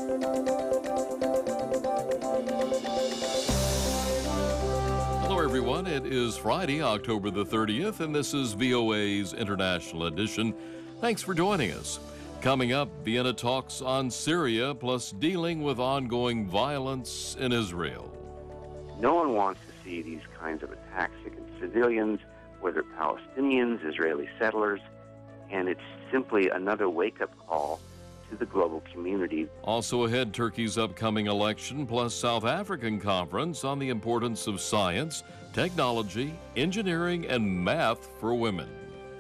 Hello, everyone. It is Friday, October the 30th, and this is VOA's International Edition. Thanks for joining us. Coming up, Vienna talks on Syria, plus dealing with ongoing violence in Israel. No one wants to see these kinds of attacks against civilians, whether Palestinians, Israeli settlers, and it's simply another wake-up call to the global community. Also ahead, Turkey's upcoming election, plus South African conference on the importance of science, technology, engineering, and math for women.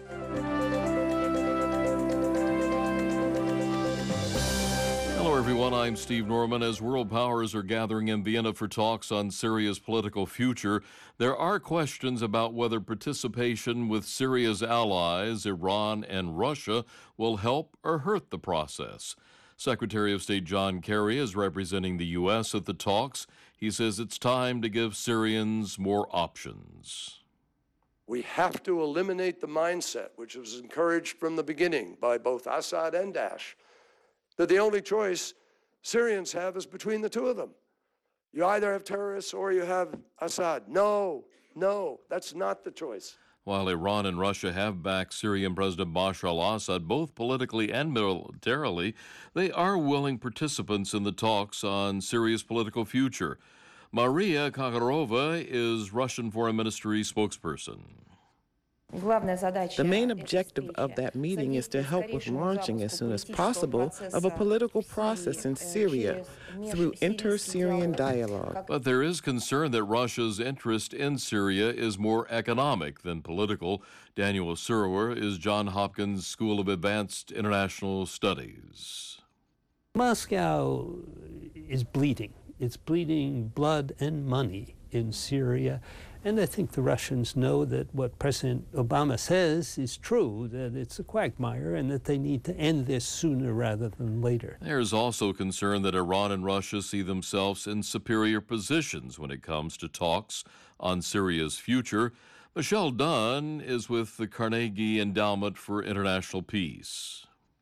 Hello, everyone. I'm Steve Norman. As world powers are gathering in Vienna for talks on Syria's political future, there are questions about whether participation with Syria's allies, Iran and Russia, will help or hurt the process. Secretary of State John Kerry is representing the U.S. at the talks. He says it's time to give Syrians more options. We have to eliminate the mindset, which was encouraged from the beginning by both Assad and Daesh, that the only choice Syrians have is between the two of them. You either have terrorists or you have Assad. No, that's not the choice. While Iran and Russia have backed Syrian President Bashar al-Assad, both politically and militarily, they are willing participants in the talks on Syria's political future. Maria Kakharova is Russian Foreign Ministry spokesperson. The main objective of that meeting is to help with launching as soon as possible of a political process in Syria through inter-Syrian dialogue. But there is concern that Russia's interest in Syria is more economic than political. Daniel Surower is Johns Hopkins School of Advanced International Studies. Moscow is bleeding. It's bleeding blood and money in Syria. And I think the Russians know that what President Obama says is true, that it's a quagmire and that they need to end this sooner rather than later. There's also concern that Iran and Russia see themselves in superior positions when it comes to talks on Syria's future. Michelle Dunn is with the Carnegie Endowment for International Peace.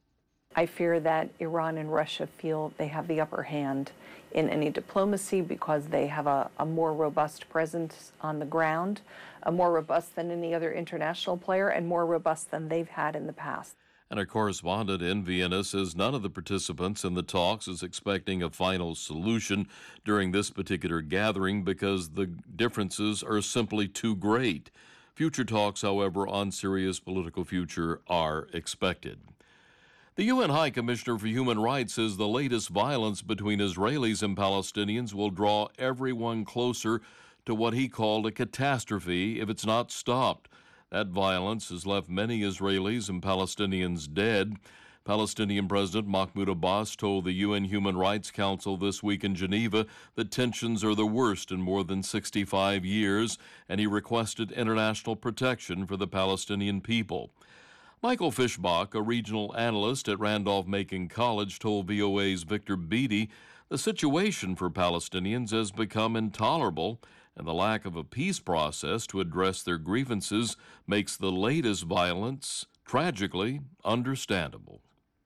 I fear that Iran and Russia feel they have the upper hand in any diplomacy because they have a more robust presence on the ground, more robust than any other international player, and more robust than they've had in the past. And our correspondent in Vienna says none of the participants in the talks is expecting a final solution during this particular gathering because the differences are simply too great. Future talks, however, on Syria's political future are expected. The UN High Commissioner for Human Rights says the latest violence between Israelis and Palestinians will draw everyone closer to what he called a catastrophe if it's not stopped. That violence has left many Israelis and Palestinians dead. Palestinian President Mahmoud Abbas told the UN Human Rights Council this week in Geneva that tensions are the worst in more than 65 years, and he requested international protection for the Palestinian people. Michael Fischbach, a regional analyst at Randolph-Macon College, told VOA's Victor Beattie the situation for Palestinians has become intolerable, and the lack of a peace process to address their grievances makes the latest violence tragically understandable.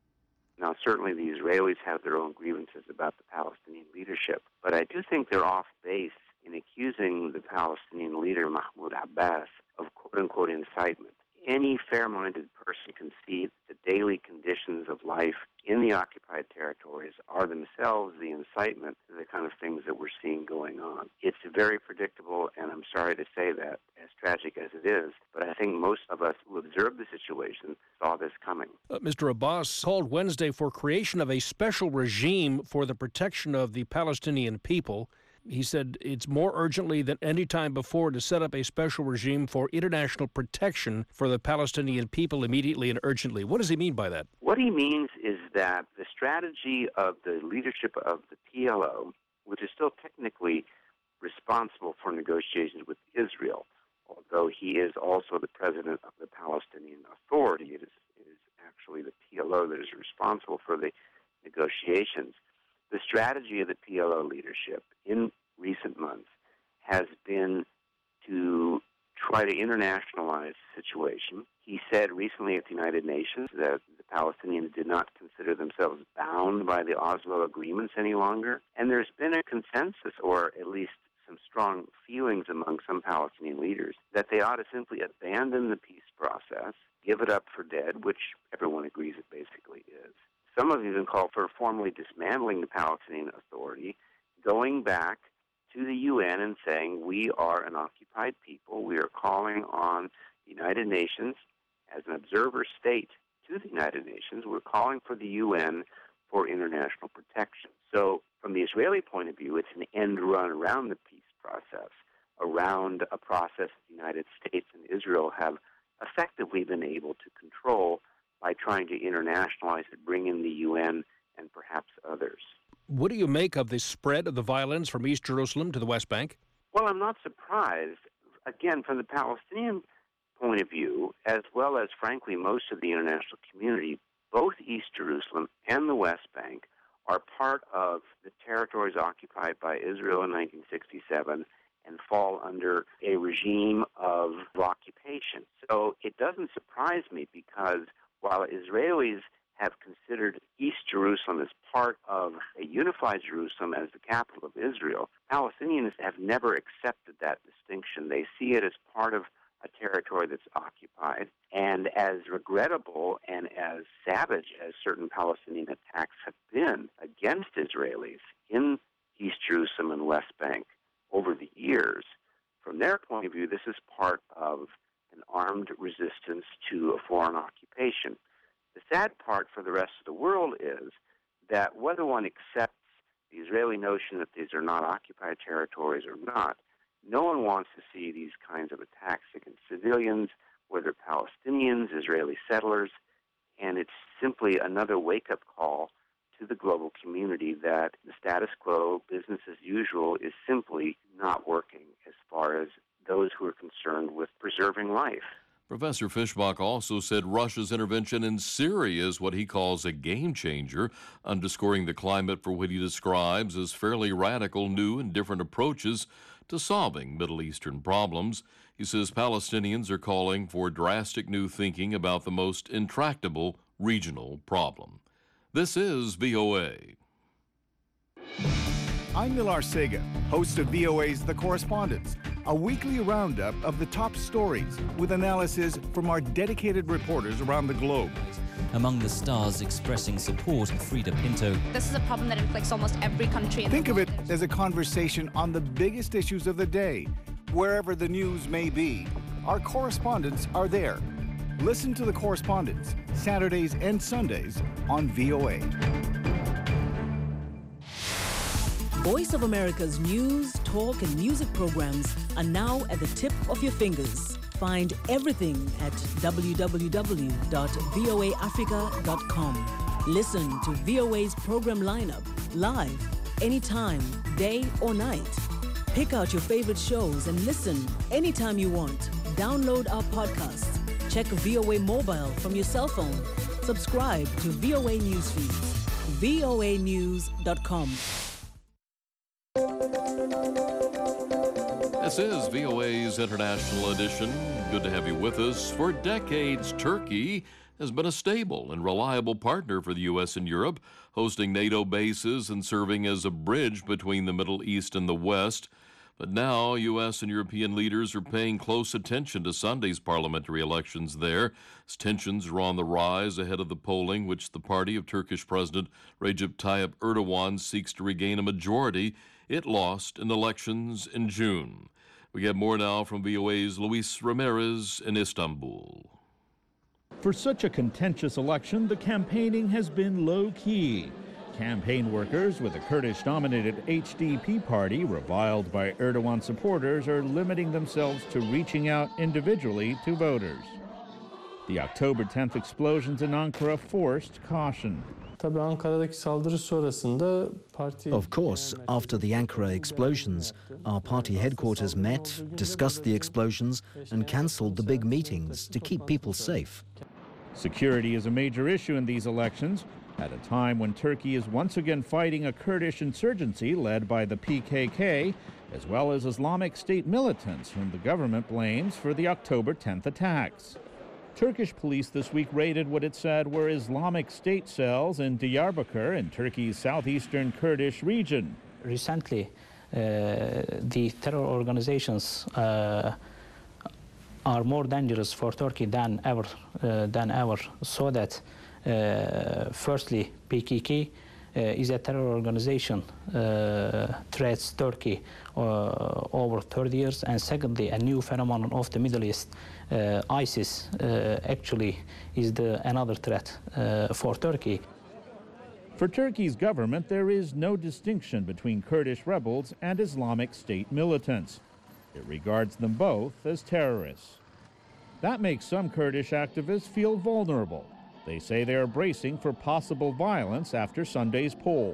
Now, certainly the Israelis have their own grievances about the Palestinian leadership, but I do think they're off base in accusing the Palestinian leader, Mahmoud Abbas, of quote-unquote incitement. Any fair-minded person can see the daily conditions of life in the occupied territories are themselves the incitement to the kind of things that we're seeing going on. It's very predictable, and I'm sorry to say that, as tragic as it is, but I think most of us who observed the situation saw this coming. Mr. Abbas called Wednesday for creation of a special regime for the protection of the Palestinian people. He said it's more urgently than any time before to set up a special regime for international protection for the Palestinian people immediately and urgently. What does he mean by that? What he means is that the strategy of the leadership of the PLO, which is still technically responsible for negotiations with Israel, although he is also the president of the Palestinian Authority, it is actually the PLO that is responsible for the negotiations. The strategy of the PLO leadership in recent months has been to try to internationalize the situation. He said recently at the United Nations that the Palestinians did not consider themselves bound by the Oslo agreements any longer. And there's been a consensus, or at least some strong feelings among some Palestinian leaders, that they ought to simply abandon the peace process, give it up for dead, which everyone agrees it basically is. Some have even called for formally dismantling the Palestinian Authority, going back to the UN and saying, we are an occupied people. We are calling on the United Nations as an observer state to the United Nations. We're calling for the UN for international protection. So from the Israeli point of view, it's an end run around the peace process, around a process the United States and Israel have effectively been able to control by trying to internationalize it, bring in the UN and perhaps others. What do you make of the spread of the violence from East Jerusalem to the West Bank? Well, I'm not surprised. Again, from the Palestinian point of view, as well as, frankly, most of the international community, both East Jerusalem and the West Bank are part of the territories occupied by Israel in 1967 and fall under a regime of occupation. So it doesn't surprise me, because while Israelis have considered East Jerusalem as part of a unified Jerusalem as the capital of Israel, Palestinians have never accepted that distinction. They see it as part of a territory that's occupied, and as regrettable and as savage as certain Palestinian attacks have been against Israelis in East Jerusalem and West Bank over the years, from their point of view, this is part of an armed resistance to a foreign occupation. The sad part for the rest of the world is that whether one accepts the Israeli notion that these are not occupied territories or not, no one wants to see these kinds of attacks against civilians, whether Palestinians, Israeli settlers, and it's simply another wake-up call to the global community that the status quo, business as usual, is simply not working as far as those who are concerned with preserving life. Professor Fischbach also said Russia's intervention in Syria is what he calls a game changer, underscoring the climate for what he describes as fairly radical, new, and different approaches to solving Middle Eastern problems. He says Palestinians are calling for drastic new thinking about the most intractable regional problem. This is VOA. I'm Nilar Sega, host of VOA's The Correspondents, a weekly roundup of the top stories with analysis from our dedicated reporters around the globe. Among the stars expressing support, Frida Pinto. This is a problem that inflicts almost every country in the world. Think of it as a conversation on the biggest issues of the day. Wherever the news may be, our correspondents are there. Listen to The Correspondents, Saturdays and Sundays on VOA. Voice of America's news, talk, and music programs are now at the tip of your fingers. Find everything at www.voaafrica.com. Listen to VOA's program lineup live, anytime, day or night. Pick out your favorite shows and listen anytime you want. Download our podcasts. Check VOA Mobile from your cell phone. Subscribe to VOA News Feeds. voanews.com. This is VOA's International Edition. Good to have you with us. For decades, Turkey has been a stable and reliable partner for the U.S. and Europe, hosting NATO bases and serving as a bridge between the Middle East and the West. But now, U.S. and European leaders are paying close attention to Sunday's parliamentary elections there, as tensions are on the rise ahead of the polling, which the party of Turkish President Recep Tayyip Erdogan seeks to regain a majority it lost in elections in June. We get more now from VOA's Luis Ramirez in Istanbul. For such a contentious election, the campaigning has been low-key. Campaign workers with the Kurdish-dominated HDP party, reviled by Erdogan supporters, are limiting themselves to reaching out individually to voters. The October 10th explosions in Ankara forced caution. Of course, after the Ankara explosions, our party headquarters met, discussed the explosions, and cancelled the big meetings to keep people safe. Security is a major issue in these elections, at a time when Turkey is once again fighting a Kurdish insurgency led by the PKK, as well as Islamic State militants whom the government blames for the October 10th attacks. Turkish police this week raided what it said were Islamic State cells in Diyarbakir in Turkey's southeastern Kurdish region. Recently, the terror organizations are more dangerous for Turkey than ever. So that, firstly, PKK is a terror organization, threats Turkey over 30 years, and secondly, a new phenomenon of the Middle East, ISIS, actually is another threat for Turkey. For Turkey's government, there is no distinction between Kurdish rebels and Islamic State militants. It regards them both as terrorists. That makes some Kurdish activists feel vulnerable. They say they are bracing for possible violence after Sunday's poll.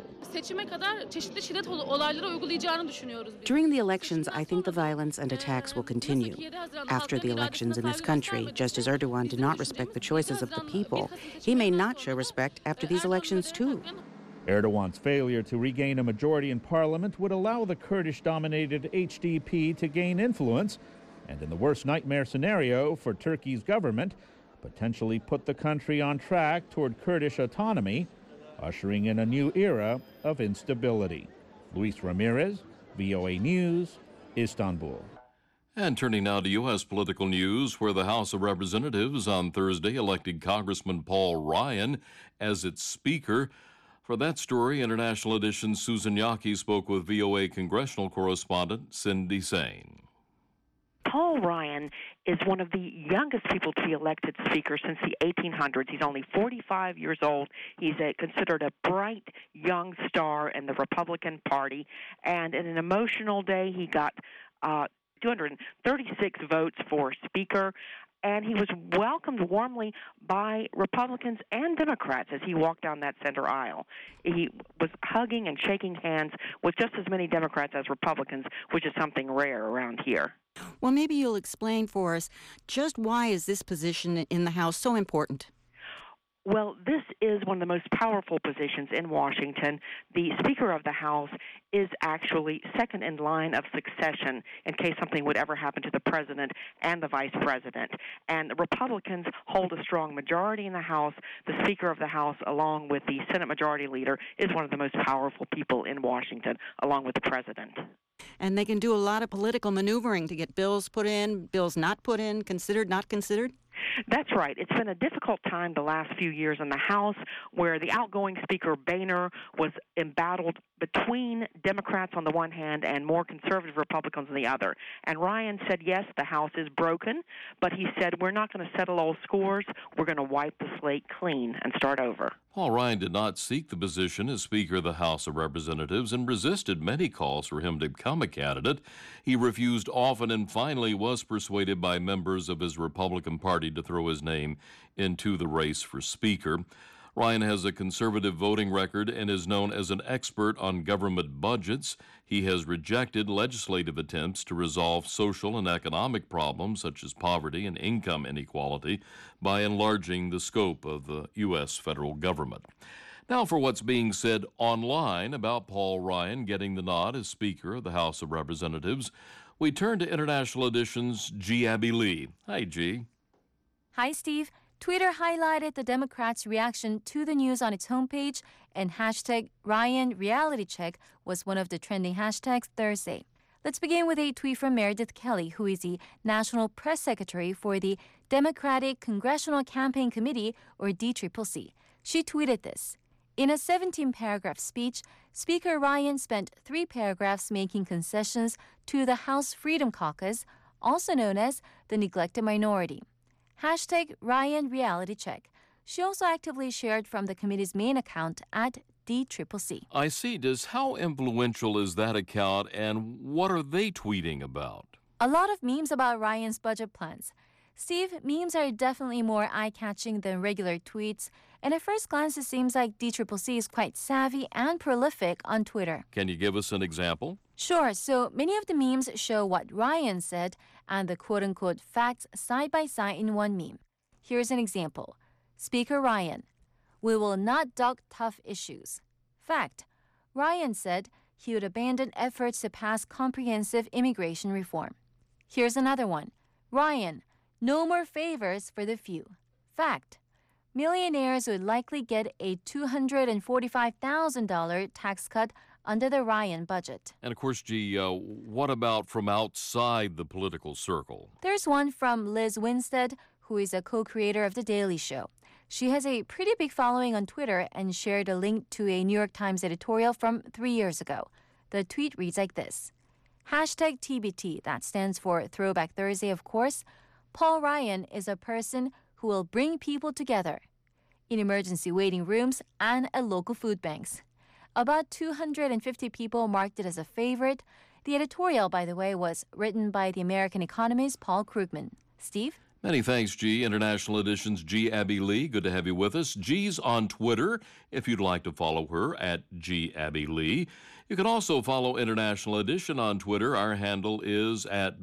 During the elections, I think the violence and attacks will continue. After the elections in this country, just as Erdogan did not respect the choices of the people, he may not show respect after these elections too. Erdogan's failure to regain a majority in parliament would allow the Kurdish-dominated HDP to gain influence, and in the worst nightmare scenario for Turkey's government, potentially put the country on track toward Kurdish autonomy, ushering in a new era of instability. Luis Ramirez, VOA News, Istanbul. And turning now to U.S. political news, where the House of Representatives on Thursday elected Congressman Paul Ryan as its Speaker. For that story, International Edition's Susan Yaki spoke with VOA congressional correspondent Cindy Sain. Paul Ryan is one of the youngest people to be elected Speaker since the 1800s. He's only 45 years old. He's considered a bright young star in the Republican Party. And in an emotional day, he got 236 votes for Speaker. And he was welcomed warmly by Republicans and Democrats as he walked down that center aisle. He was hugging and shaking hands with just as many Democrats as Republicans, which is something rare around here. Well, maybe you'll explain for us just why is this position in the House so important? Well, this is one of the most powerful positions in Washington. The Speaker of the House is actually second in line of succession in case something would ever happen to the President and the Vice President. And the Republicans hold a strong majority in the House. The Speaker of the House, along with the Senate Majority Leader, is one of the most powerful people in Washington, along with the President. And they can do a lot of political maneuvering to get bills put in, bills not put in, considered, not considered? That's right. It's been a difficult time the last few years in the House where the outgoing Speaker Boehner was embattled between Democrats on the one hand and more conservative Republicans on the other. And Ryan said, yes, the House is broken, but he said, we're not going to settle all scores. We're going to wipe the slate clean and start over. Paul Ryan did not seek the position as Speaker of the House of Representatives and resisted many calls for him to become a candidate. He refused often and finally was persuaded by members of his Republican Party to throw his name into the race for Speaker. Ryan has a conservative voting record and is known as an expert on government budgets. He has rejected legislative attempts to resolve social and economic problems such as poverty and income inequality by enlarging the scope of the U.S. federal government. Now for what's being said online about Paul Ryan getting the nod as Speaker of the House of Representatives, we turn to International Edition's G. Abby Lee. Hi, G. Hi, Steve. Twitter highlighted the Democrats' reaction to the news on its homepage, and hashtag RyanRealityCheck was one of the trending hashtags Thursday. Let's begin with a tweet from Meredith Kelly, who is the National Press Secretary for the Democratic Congressional Campaign Committee, or DCCC. She tweeted this. In a 17-paragraph speech, Speaker Ryan spent 3 paragraphs making concessions to the House Freedom Caucus, also known as the neglected minority. Hashtag RyanRealityCheck. She also actively shared from the committee's main account at DCCC. I see. How influential is that account, and what are they tweeting about? A lot of memes about Ryan's budget plans. Steve, memes are definitely more eye-catching than regular tweets, and at first glance it seems like DCCC is quite savvy and prolific on Twitter. Can you give us an example? Sure. So many of the memes show what Ryan said and the quote-unquote facts side by side in one meme. Here's an example. Speaker Ryan, we will not duck tough issues. Fact, Ryan said he would abandon efforts to pass comprehensive immigration reform. Here's another one. Ryan, No more favors for the few. Fact. Millionaires would likely get a $245,000 tax cut under the Ryan budget. And of course, G, what about from outside the political circle? There's one from Liz Winstead, who is a co-creator of The Daily Show. She has a pretty big following on Twitter and shared a link to a New York Times editorial from 3 years ago. The tweet reads like this. Hashtag TBT, that stands for Throwback Thursday, of course. Paul Ryan is a person who will bring people together in emergency waiting rooms and at local food banks. About 250 people marked it as a favorite. The editorial, by the way, was written by the American economist Paul Krugman. Steve? Many thanks, G. International Edition's G. Abby Lee. Good to have you with us. G's on Twitter, if you'd like to follow her, at G. Abby Lee. You can also follow International Edition on Twitter. Our handle is at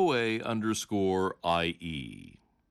VOA_IE.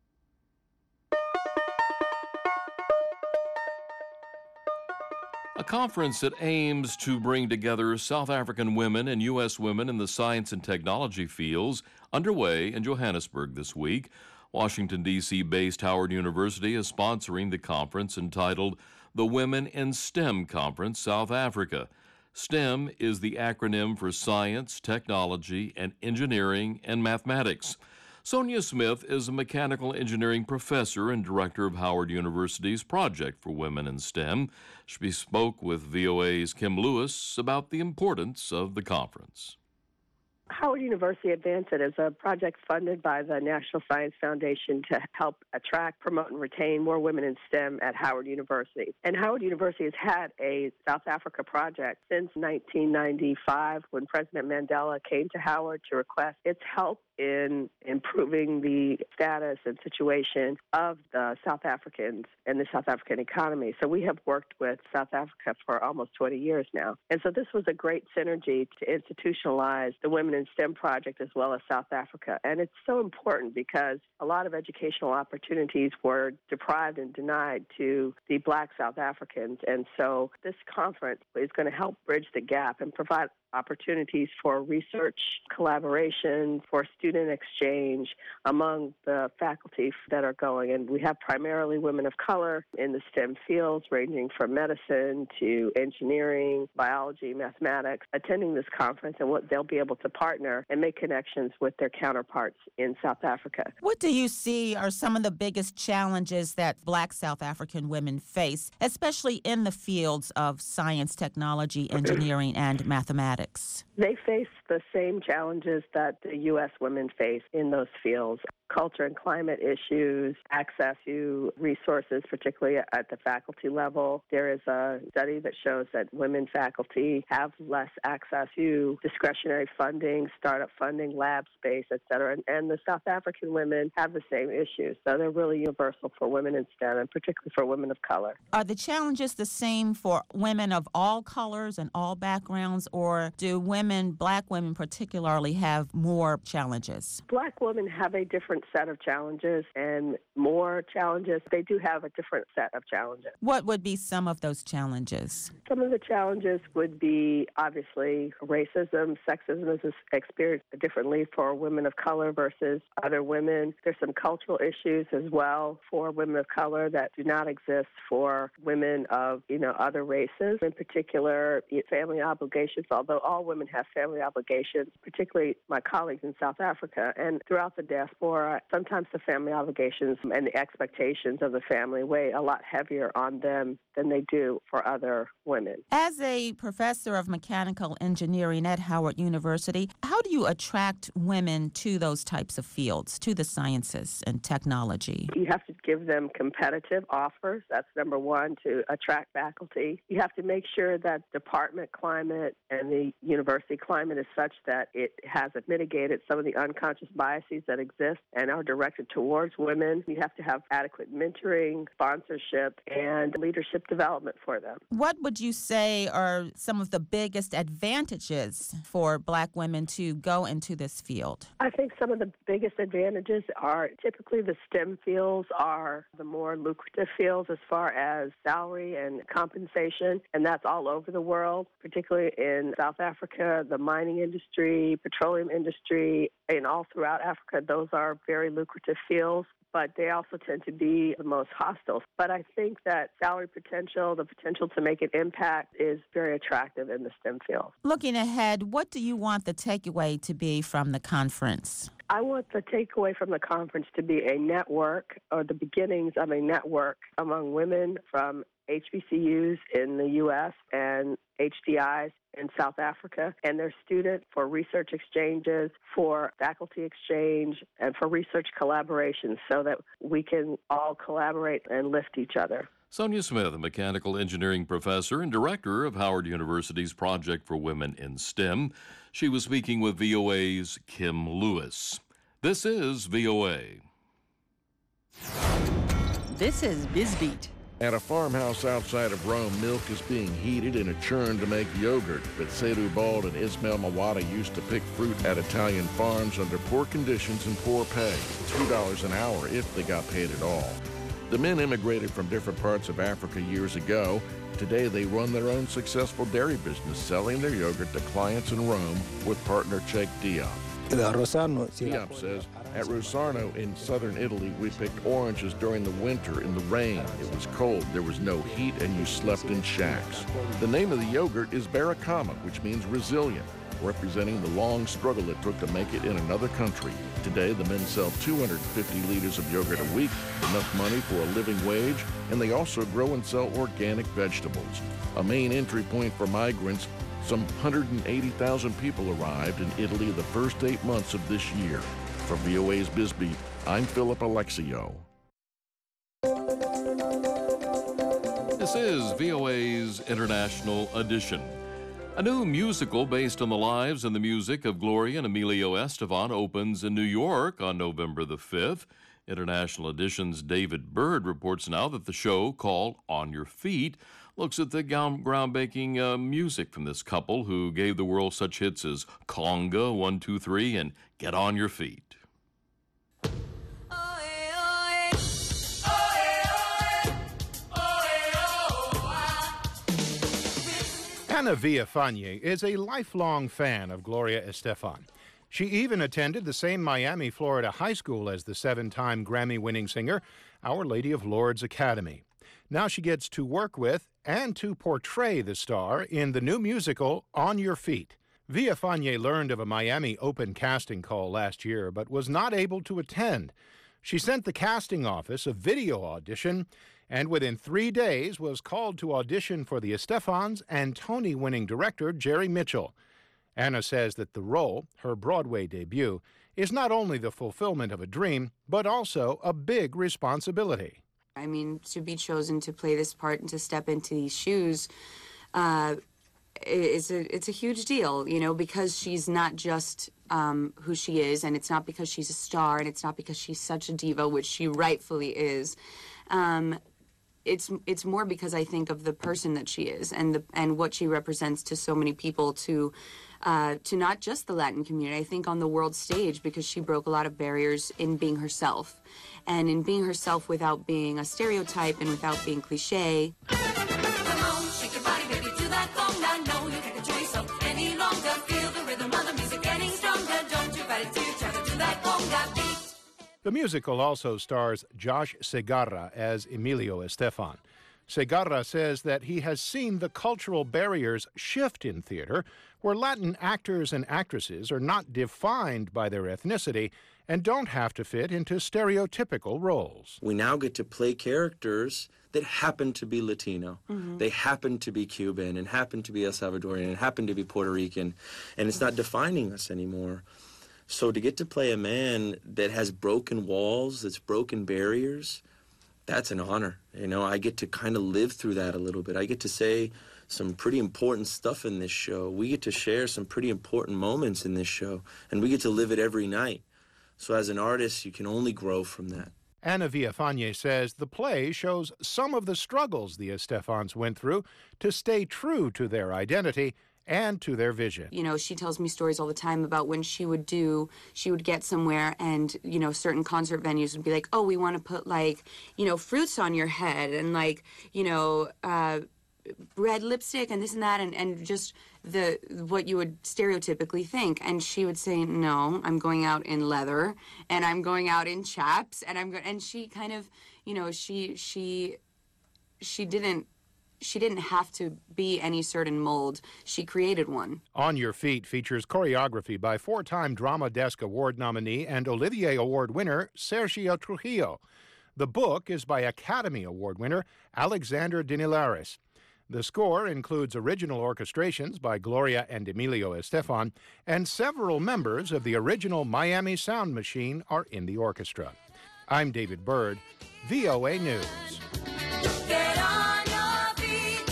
A conference that aims to bring together South African women and U.S. women in the science and technology fields underway in Johannesburg this week. Washington, D.C.-based Howard University is sponsoring the conference entitled the Women in STEM Conference South Africa. STEM is the acronym for Science, Technology, and Engineering and Mathematics. Sonia Smith is a mechanical engineering professor and director of Howard University's Project for Women in STEM. She spoke with VOA's Kim Lewis about the importance of the conference. Howard University Advanced-It is a project funded by the National Science Foundation to help attract, promote, and retain more women in STEM at Howard University. And Howard University has had a South Africa project since 1995 when President Mandela came to Howard to request its help in improving the status and situation of the South Africans and the South African economy. So we have worked with South Africa for almost 20 years now. And so this was a great synergy to institutionalize the Women in STEM project as well as South Africa. And it's so important because a lot of educational opportunities were deprived and denied to the Black South Africans. And so this conference is going to help bridge the gap and provide opportunities for research collaboration, for student exchange among the faculty that are going. And we have primarily women of color in the STEM fields, ranging from medicine to engineering, biology, mathematics, attending this conference, and what they'll be able to partner and make connections with their counterparts in South Africa. What do you see are some of the biggest challenges that Black South African women face, especially in the fields of science, technology, engineering, and mathematics? They face the same challenges that the U.S. women face in those fields. Culture and climate issues, access to resources, particularly at the faculty level. There is a study that shows that women faculty have less access to discretionary funding, startup funding, lab space, et cetera. And the South African women have the same issues. So they're really universal for women in STEM, and particularly for women of color. Are the challenges the same for women of all colors and all backgrounds, or do women, Black women particularly, have more challenges? Black women have a different set of challenges and more challenges. They do have a different set of challenges. What would be some of those challenges? Some of the challenges would be obviously racism. Sexism is experienced differently for women of color versus other women. There's some cultural issues as well for women of color that do not exist for women of, other races. In particular, family obligations, although all women have family obligations, particularly my colleagues in South Africa and throughout the diaspora. Sometimes the family obligations and the expectations of the family weigh a lot heavier on them than they do for other women. As a professor of mechanical engineering at Howard University, how do you attract women to those types of fields, to the sciences and technology? You have to give them competitive offers. That's number one, to attract faculty. You have to make sure that department climate and the university climate is such that it has mitigated some of the unconscious biases that exist and are directed towards women. You have to have adequate mentoring, sponsorship, and leadership development for them. What would you say are some of the biggest advantages for Black women to go into this field? I think some of the biggest advantages are typically the STEM fields are the more lucrative fields as far as salary and compensation, and that's all over the world, particularly in South Africa, the mining industry, petroleum industry, and all throughout Africa, those are very lucrative fields, but they also tend to be the most hostile. But I think that salary potential, the potential to make an impact is very attractive in the STEM field. Looking ahead, what do you want the takeaway to be from the conference? I want the takeaway from the conference to be a network, or the beginnings of a network among women from HBCUs in the U.S. and HDIs in South Africa and their students, for research exchanges, for faculty exchange, and for research collaboration so that we can all collaborate and lift each other. Sonia Smith, a mechanical engineering professor and director of Howard University's Project for Women in STEM. She was speaking with VOA's Kim Lewis. This is VOA. This is BizBeat. At a farmhouse outside of Rome, milk is being heated in a churn to make yogurt. But Seydou Bald and Ismail Mawada used to pick fruit at Italian farms under poor conditions and poor pay, $2 an hour if they got paid at all. The men immigrated from different parts of Africa years ago. Today, they run their own successful dairy business, selling their yogurt to clients in Rome with partner Cheikh Diop. Diop says, at Rosarno in southern Italy, we picked oranges during the winter in the rain. It was cold, there was no heat, and you slept in shacks. The name of the yogurt is Barakama, which means resilient, representing the long struggle it took to make it in another country. Today, the men sell 250 liters of yogurt a week, enough money for a living wage, and they also grow and sell organic vegetables. A main entry point for migrants, some 180,000 people arrived in Italy the first 8 months of this year. For VOA's BizBeat, I'm Philip Alexio. This is VOA's International Edition. A new musical based on the lives and the music of Gloria and Emilio Estefan opens in New York on November the 5th. International Edition's David Bird reports now that the show, called On Your Feet, looks at the groundbreaking music from this couple who gave the world such hits as Conga, 1, 2, 3, and Get On Your Feet. Ana Villafañe is a lifelong fan of Gloria Estefan. She even attended the same Miami, Florida high school as the 7-time Grammy-winning singer, Our Lady of Lourdes Academy. Now she gets to work with and to portray the star in the new musical On Your Feet. Villafañe learned of a Miami open casting call last year, but was not able to attend. She sent the casting office a video audition, and within 3 days was called to audition for the Estefans and Tony-winning director Jerry Mitchell. Anna says that the role, her Broadway debut, is not only the fulfillment of a dream, but also a big responsibility. I mean, to be chosen to play this part and to step into these shoes, it's a huge deal, you know, because she's not just who she is, and it's not because she's a star, and it's not because she's such a diva, which she rightfully is. It's more because I think of the person that she is and what she represents to so many people, to not just the Latin community. I think on the world stage, because she broke a lot of barriers in being herself, and in being herself without being a stereotype and without being cliche. Come on, shake your body, baby, to that conga. No, you can't enjoy yourself any longer. Feel the rhythm of the music getting stronger. Don't you fight it to each other to that conga beat. The musical also stars Josh Segarra as Emilio Estefan. Segarra says that he has seen the cultural barriers shift in theater, where Latin actors and actresses are not defined by their ethnicity and don't have to fit into stereotypical roles. We now get to play characters that happen to be Latino. Mm-hmm. They happen to be Cuban and happen to be El Salvadorian and happen to be Puerto Rican, and it's not defining us anymore. So to get to play a man that has broken walls, that's broken barriers, that's an honor. You know, I get to kind of live through that a little bit. I get to say some pretty important stuff in this show. We get to share some pretty important moments in this show, and we get to live it every night. So as an artist, you can only grow from that. Ana Villafañe says the play shows some of the struggles the Estefans went through to stay true to their identity and to their vision. You know, she tells me stories all the time about when she would get somewhere and, you know, certain concert venues would be like, oh, we want to put, like, you know, fruits on your head and, like, you know, red lipstick and this and that, and just what you would stereotypically think. And she would say, no, I'm going out in leather, and I'm going out in chaps, and she kind of, she didn't have to be any certain mold. She created one. On Your Feet features choreography by 4-time Drama Desk Award nominee and Olivier Award winner Sergio Trujillo. The book is by Academy Award winner Alexander Dinilaris. The score includes original orchestrations by Gloria and Emilio Estefan, and several members of the original Miami Sound Machine are in the orchestra. I'm David Byrd, VOA News. Get on your feet.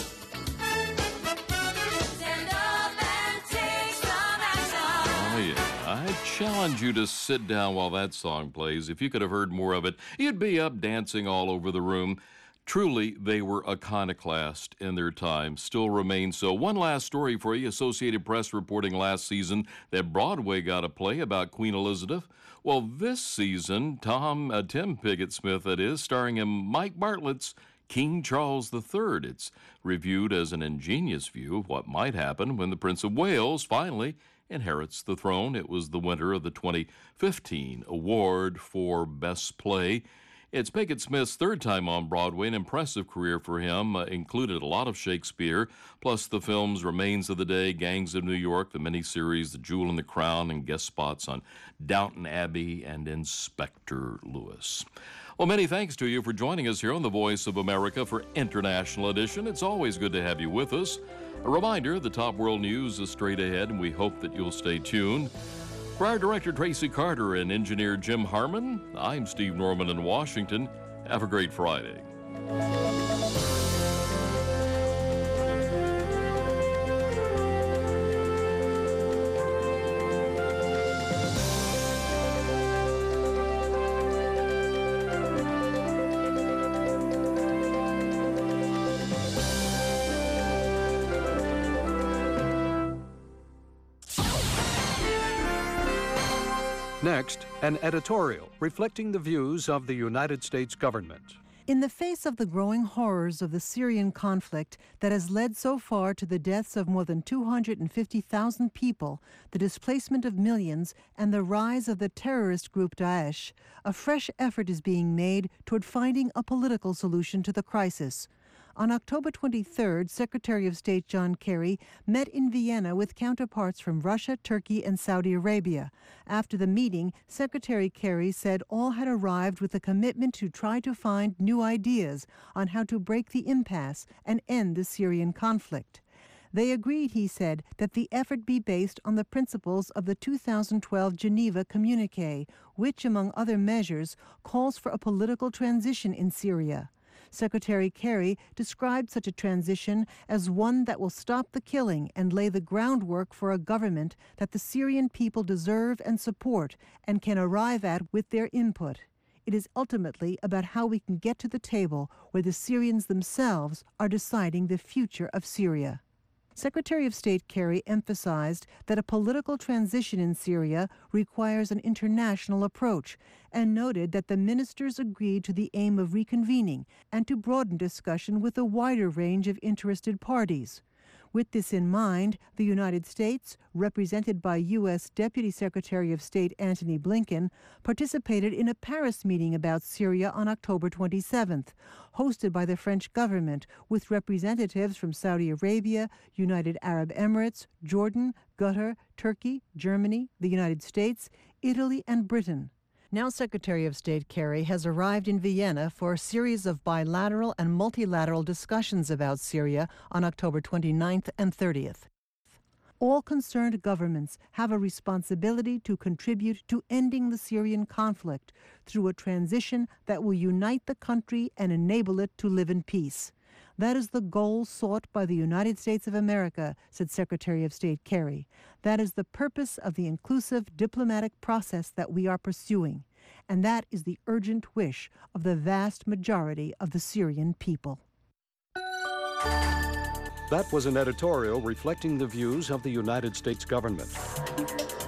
Stand up and take some action. Oh, yeah. I challenge you to sit down while that song plays. If you could have heard more of it, you'd be up dancing all over the room. Truly, they were iconoclast in their time, still remain so. One last story for you. Associated Press reporting last season that Broadway got a play about Queen Elizabeth. Well, this season, Tim Pigott-Smith, that is, starring in Mike Bartlett's King Charles III. It's reviewed as an ingenious view of what might happen when the Prince of Wales finally inherits the throne. It was the winner of the 2015 award for Best Play. It's Pigott-Smith's third time on Broadway, an impressive career for him, included a lot of Shakespeare, plus the films Remains of the Day, Gangs of New York, the miniseries The Jewel and the Crown, and guest spots on Downton Abbey and Inspector Lewis. Well, many thanks to you for joining us here on The Voice of America for International Edition. It's always good to have you with us. A reminder, the top world news is straight ahead, and we hope that you'll stay tuned. For our director, Tracy Carter, and engineer Jim Harmon, I'm Steve Norman in Washington. Have a great Friday. Next, an editorial reflecting the views of the United States government. In the face of the growing horrors of the Syrian conflict that has led so far to the deaths of more than 250,000 people, the displacement of millions, and the rise of the terrorist group Daesh, a fresh effort is being made toward finding a political solution to the crisis. On October 23rd, Secretary of State John Kerry met in Vienna with counterparts from Russia, Turkey, and Saudi Arabia. After the meeting, Secretary Kerry said all had arrived with a commitment to try to find new ideas on how to break the impasse and end the Syrian conflict. They agreed, he said, that the effort be based on the principles of the 2012 Geneva Communiqué, which, among other measures, calls for a political transition in Syria. Secretary Kerry described such a transition as one that will stop the killing and lay the groundwork for a government that the Syrian people deserve and support and can arrive at with their input. It is ultimately about how we can get to the table where the Syrians themselves are deciding the future of Syria. Secretary of State Kerry emphasized that a political transition in Syria requires an international approach and noted that the ministers agreed to the aim of reconvening and to broaden discussion with a wider range of interested parties. With this in mind, the United States, represented by U.S. Deputy Secretary of State Antony Blinken, participated in a Paris meeting about Syria on October 27th, hosted by the French government, with representatives from Saudi Arabia, United Arab Emirates, Jordan, Qatar, Turkey, Germany, the United States, Italy, and Britain. Now Secretary of State Kerry has arrived in Vienna for a series of bilateral and multilateral discussions about Syria on October 29th and 30th. All concerned governments have a responsibility to contribute to ending the Syrian conflict through a transition that will unite the country and enable it to live in peace. That is the goal sought by the United States of America, said Secretary of State Kerry. That is the purpose of the inclusive diplomatic process that we are pursuing. And that is the urgent wish of the vast majority of the Syrian people. That was an editorial reflecting the views of the United States government.